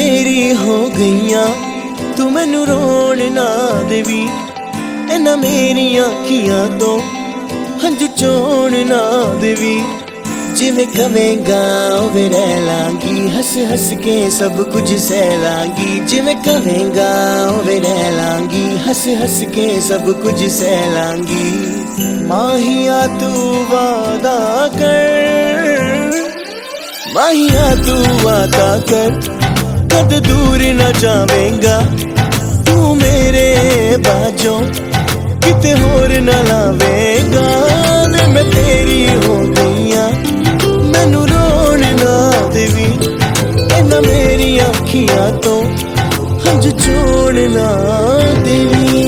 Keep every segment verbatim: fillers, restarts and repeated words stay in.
मेरी हो गईयां तू मैनू रोण ना देवी। इन्हां मेरी अखियां तो हंझू चोण ना देवी। जिवें कवेंगा उवें रह लांगी, हस हस के सब कुछ सह लांगी। जिवें कवेंगा उवें रह लांगी, हस हस के सब कुछ सह लांगी। माहिया तू वादा कर, माहिया तू वादा कर, कद दूर न जावेंगा तू मेरे बाजों, किते होर न लावेंगा। वे मैं तेरी हो गईयां मैनू रोण ना देवी। इन्हां मेरी अखियां तो हंझू छोड़ ना देवी।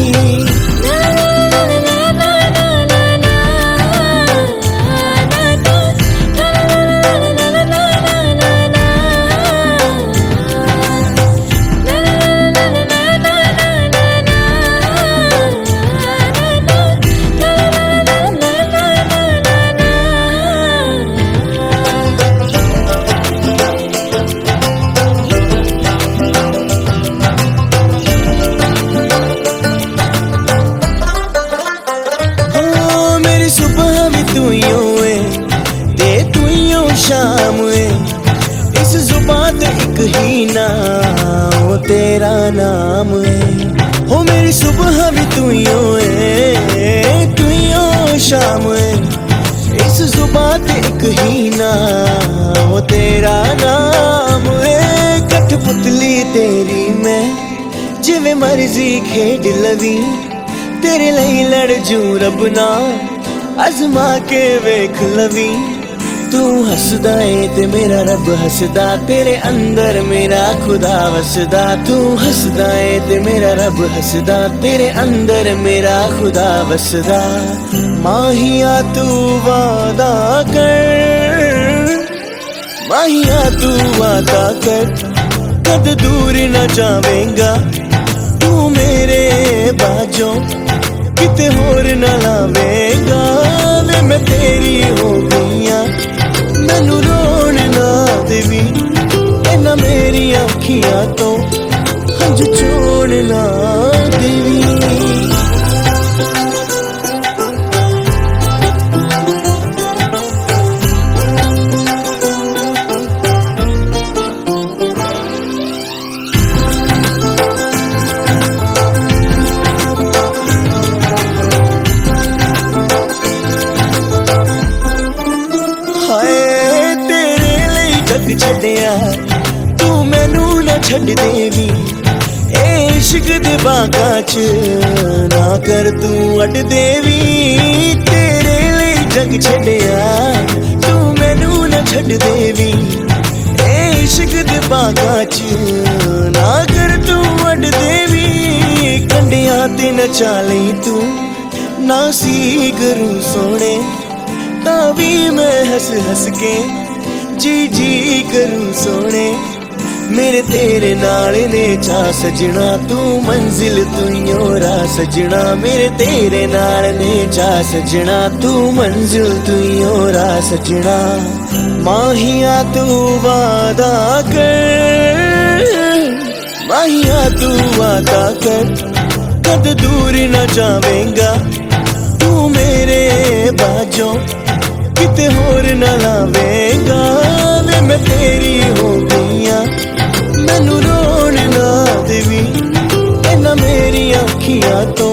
शाम है इस जुबान ते एक ही नाम, वो तेरा नाम है। हो मेरी सुबह भी तू ही है, तू ही हो शाम है इस जुबान ते एक ही नाम, वो तेरा नाम है। कठपुतली तेरी मैं जिवें मर्जी खेड लवी, तेरे लिए लड़ जू रब ना अजमा के वेख लवी। तू हसदा है ते मेरा रब हसदा, तेरे अंदर मेरा खुदा वसदा। तू हसदा है ते मेरा रब हसदा, तेरे अंदर मेरा खुदा वसदा। माहिया तू वादा कर, माहिया तू वादा कर, कद दूर न जावेंगा तू मेरे बाजों, किते होर न लावेंगा। वे मैं तेरी हो गईयां मैनू रोण ना देवी। इन्हां मेरी अखियां तो हंझू छोड़ ना देवी। छड्डिया तू मैनू ना छड्ड देवी, ए इश्क दे बागां च ना कर तू अड देवी। तेरे लिए जग छड्डिया तू मैनू ना छड्ड देवी, ए इश्क दे बागां च ना कर तू अड देवी। कंडियां ते नचा लई तू ना सी करूं सोने, तां भी मैं हस हस के जी जी करूं सोने। मेरे तेरे नाल ने चा सजना, तू मंजिल तू योरा सजना। मेरे तेरे नाल ने चा सजना, तू मंजिल तू योरा सजना। माहिया तू वादा कर, माहिया तू वादा कर, कद दूर न जावेंगा तू मेरे बाजों, किते होर न लावेंगा। वे मैं तेरी हो गईयां मैनू रोण ना देवी। इन्हां मेरी अखियां तो